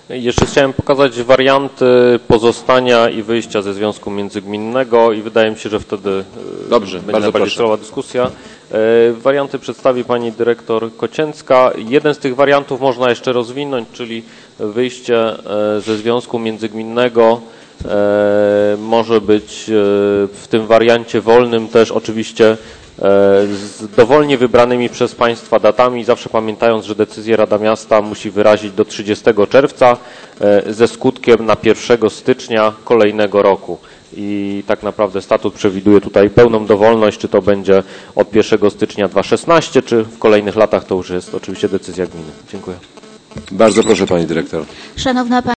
Jeszcze chciałem pokazać warianty pozostania i wyjścia ze związku międzygminnego i wydaje mi się, że wtedy będzie najbardziej celowa dyskusja. Warianty przedstawi pani dyrektor Kocięcka. Jeden z tych wariantów można jeszcze rozwinąć, czyli wyjście ze związku międzygminnego może być w tym wariancie wolnym też oczywiście z dowolnie wybranymi przez Państwa datami, zawsze pamiętając, że decyzję Rada Miasta musi wyrazić do 30 czerwca ze skutkiem na 1 stycznia kolejnego roku. I tak naprawdę statut przewiduje tutaj pełną dowolność, czy to będzie od 1 stycznia 2016, czy w kolejnych latach, to już jest oczywiście decyzja gminy. Dziękuję. Bardzo proszę pani dyrektor. Szanowna Pani